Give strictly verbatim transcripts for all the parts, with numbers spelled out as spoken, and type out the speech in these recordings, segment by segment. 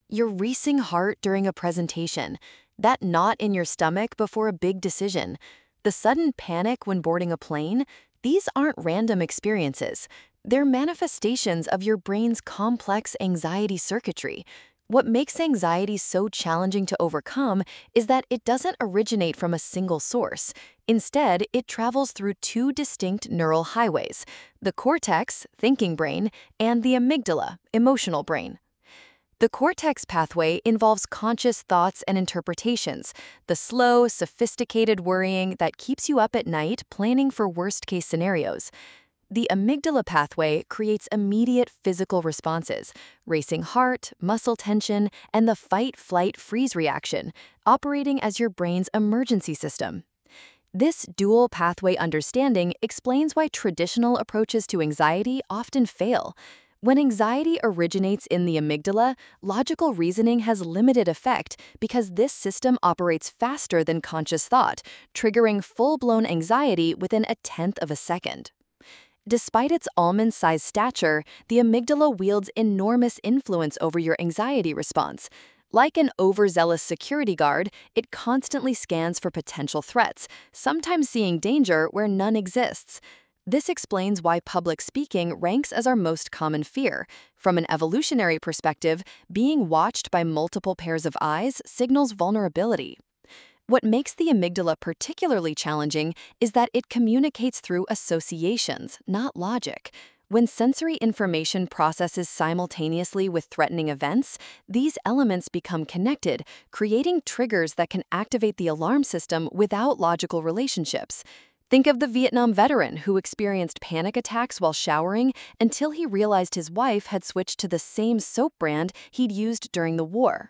your racing heart during a presentation, that knot in your stomach before a big decision, the sudden panic when boarding a plane. These aren't random experiences. They're manifestations of your brain's complex anxiety circuitry. What makes anxiety so challenging to overcome is that it doesn't originate from a single source. Instead, it travels through two distinct neural highways: the cortex, thinking brain, and the amygdala, emotional brain. The cortex pathway involves conscious thoughts and interpretations, the slow, sophisticated worrying that keeps you up at night planning for worst-case scenarios. The amygdala pathway creates immediate physical responses: racing heart, muscle tension, and the fight-flight-freeze reaction, operating as your brain's emergency system. This dual pathway understanding explains why traditional approaches to anxiety often fail. When anxiety originates in the amygdala, logical reasoning has limited effect because this system operates faster than conscious thought, triggering full-blown anxiety within a tenth of a second. Despite its almond-sized stature, the amygdala wields enormous influence over your anxiety response. Like an overzealous security guard, it constantly scans for potential threats, sometimes seeing danger where none exists. This explains why public speaking ranks as our most common fear. From an evolutionary perspective, being watched by multiple pairs of eyes signals vulnerability. What makes the amygdala particularly challenging is that it communicates through associations, not logic. When sensory information processes simultaneously with threatening events, these elements become connected, creating triggers that can activate the alarm system without logical relationships. Think of the Vietnam veteran who experienced panic attacks while showering until he realized his wife had switched to the same soap brand he'd used during the war.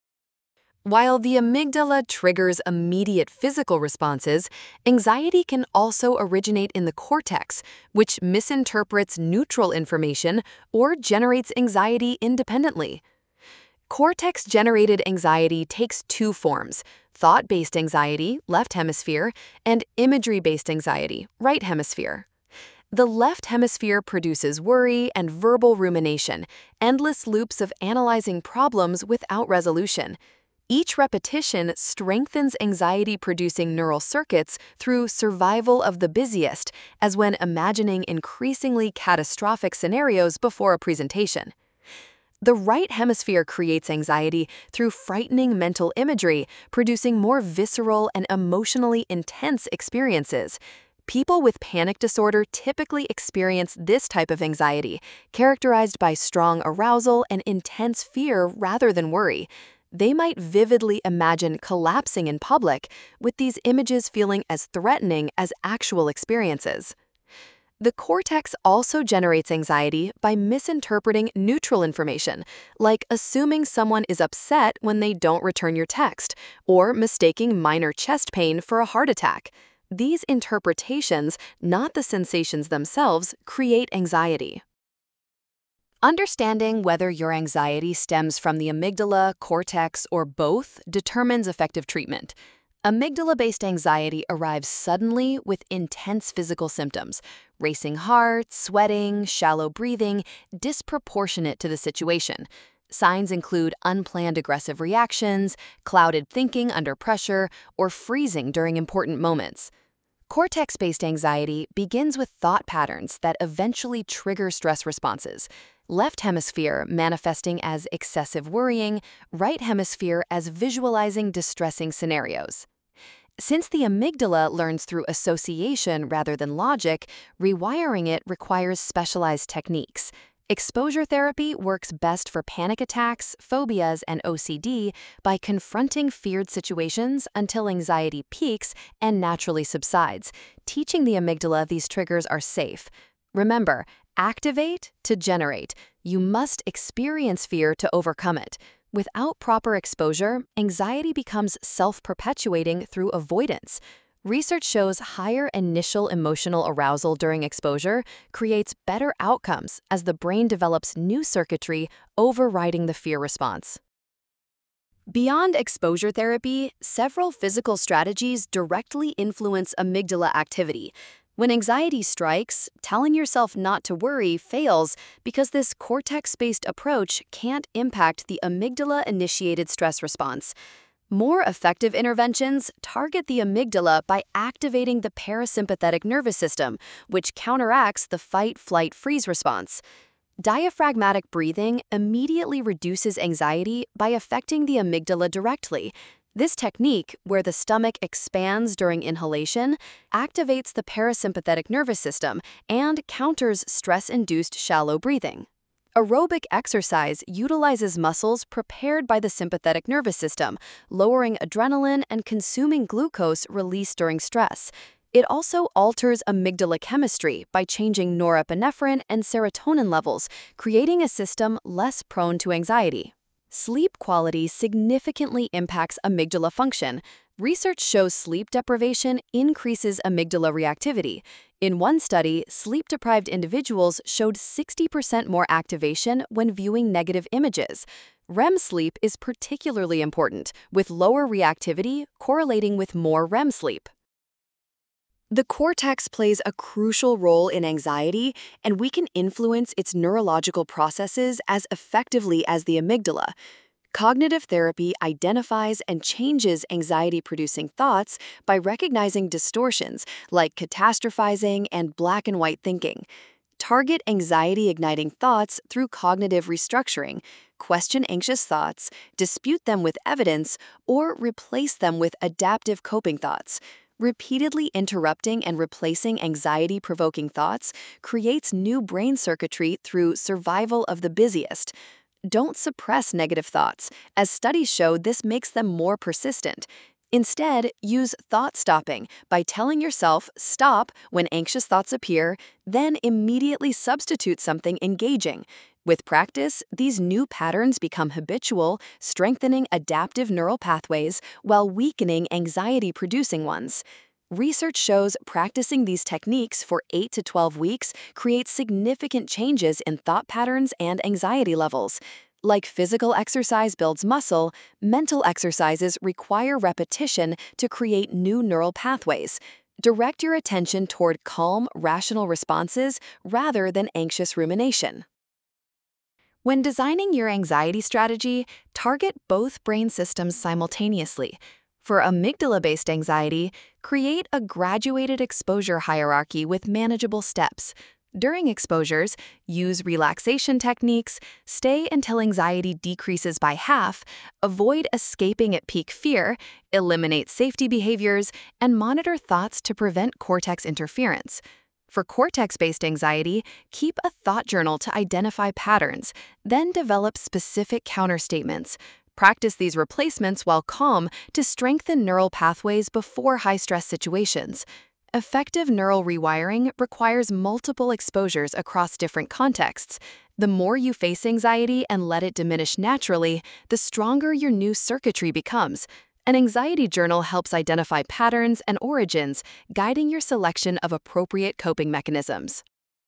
While the amygdala triggers immediate physical responses, anxiety can also originate in the cortex, which misinterprets neutral information or generates anxiety independently. Cortex-generated anxiety takes two forms: thought-based anxiety, left hemisphere, and imagery-based anxiety, right hemisphere. The left hemisphere produces worry and verbal rumination, endless loops of analyzing problems without resolution. Each repetition strengthens anxiety-producing neural circuits through survival of the busiest, as when imagining increasingly catastrophic scenarios before a presentation. The right hemisphere creates anxiety through frightening mental imagery, producing more visceral and emotionally intense experiences. People with panic disorder typically experience this type of anxiety, characterized by strong arousal and intense fear rather than worry. They might vividly imagine collapsing in public, with these images feeling as threatening as actual experiences. The cortex also generates anxiety by misinterpreting neutral information, like assuming someone is upset when they don't return your text, or mistaking minor chest pain for a heart attack. These interpretations, not the sensations themselves, create anxiety. Understanding whether your anxiety stems from the amygdala, cortex, or both determines effective treatment. Amygdala-based anxiety arrives suddenly with intense physical symptoms: racing heart, sweating, shallow breathing, disproportionate to the situation. Signs include unplanned aggressive reactions, clouded thinking under pressure, or freezing during important moments. Cortex-based anxiety begins with thought patterns that eventually trigger stress responses. Left hemisphere manifesting as excessive worrying, right hemisphere as visualizing distressing scenarios. Since the amygdala learns through association rather than logic, rewiring it requires specialized techniques. Exposure therapy works best for panic attacks, phobias, and O C D by confronting feared situations until anxiety peaks and naturally subsides, teaching the amygdala these triggers are safe. Remember, activate to generate. You must experience fear to overcome it. Without proper exposure, anxiety becomes self-perpetuating through avoidance. Research shows higher initial emotional arousal during exposure creates better outcomes as the brain develops new circuitry overriding the fear response. Beyond exposure therapy, several physical strategies directly influence amygdala activity. When anxiety strikes, telling yourself not to worry fails because this cortex-based approach can't impact the amygdala-initiated stress response. More effective interventions target the amygdala by activating the parasympathetic nervous system, which counteracts the fight-flight-freeze response. Diaphragmatic breathing immediately reduces anxiety by affecting the amygdala directly. This technique, where the stomach expands during inhalation, activates the parasympathetic nervous system and counters stress-induced shallow breathing. Aerobic exercise utilizes muscles prepared by the sympathetic nervous system, lowering adrenaline and consuming glucose released during stress. It also alters amygdala chemistry by changing norepinephrine and serotonin levels, creating a system less prone to anxiety. Sleep quality significantly impacts amygdala function. Research shows sleep deprivation increases amygdala reactivity. In one study, sleep-deprived individuals showed sixty percent more activation when viewing negative images. R E M sleep is particularly important, with lower reactivity correlating with more R E M sleep. The cortex plays a crucial role in anxiety, and we can influence its neurological processes as effectively as the amygdala. Cognitive therapy identifies and changes anxiety-producing thoughts by recognizing distortions like catastrophizing and black and white thinking. Target anxiety-igniting thoughts through cognitive restructuring, question anxious thoughts, dispute them with evidence, or replace them with adaptive coping thoughts. Repeatedly interrupting and replacing anxiety-provoking thoughts creates new brain circuitry through survival of the busiest. Don't suppress negative thoughts, as studies show this makes them more persistent. Instead, use thought stopping by telling yourself stop when anxious thoughts appear, then immediately substitute something engaging. With practice, these new patterns become habitual, strengthening adaptive neural pathways while weakening anxiety-producing ones. Research shows practicing these techniques for eight to twelve weeks creates significant changes in thought patterns and anxiety levels. Like physical exercise builds muscle, mental exercises require repetition to create new neural pathways. Direct your attention toward calm, rational responses rather than anxious rumination. When designing your anxiety strategy, target both brain systems simultaneously. For amygdala-based anxiety, create a graduated exposure hierarchy with manageable steps. During exposures, use relaxation techniques, stay until anxiety decreases by half, avoid escaping at peak fear, eliminate safety behaviors, and monitor thoughts to prevent cortex interference. For cortex-based anxiety, keep a thought journal to identify patterns, then develop specific counterstatements. Practice these replacements while calm to strengthen neural pathways before high-stress situations. Effective neural rewiring requires multiple exposures across different contexts. The more you face anxiety and let it diminish naturally, the stronger your new circuitry becomes. An anxiety journal helps identify patterns and origins, guiding your selection of appropriate coping mechanisms.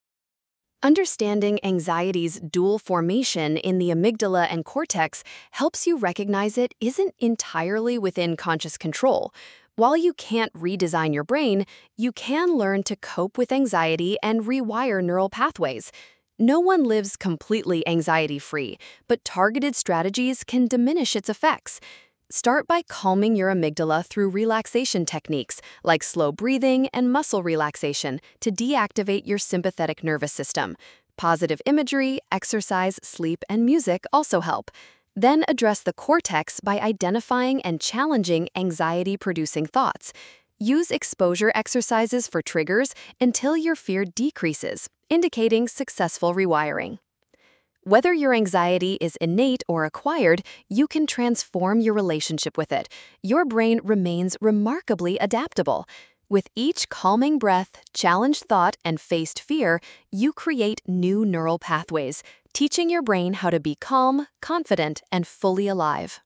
Understanding anxiety's dual formation in the amygdala and cortex helps you recognize it isn't entirely within conscious control. While you can't redesign your brain, you can learn to cope with anxiety and rewire neural pathways. No one lives completely anxiety-free, but targeted strategies can diminish its effects. Start by calming your amygdala through relaxation techniques like slow breathing and muscle relaxation to deactivate your sympathetic nervous system. Positive imagery, exercise, sleep, and music also help. Then address the cortex by identifying and challenging anxiety-producing thoughts. Use exposure exercises for triggers until your fear decreases, indicating successful rewiring. Whether your anxiety is innate or acquired, you can transform your relationship with it. Your brain remains remarkably adaptable. With each calming breath, challenged thought, and faced fear, you create new neural pathways, teaching your brain how to be calm, confident, and fully alive.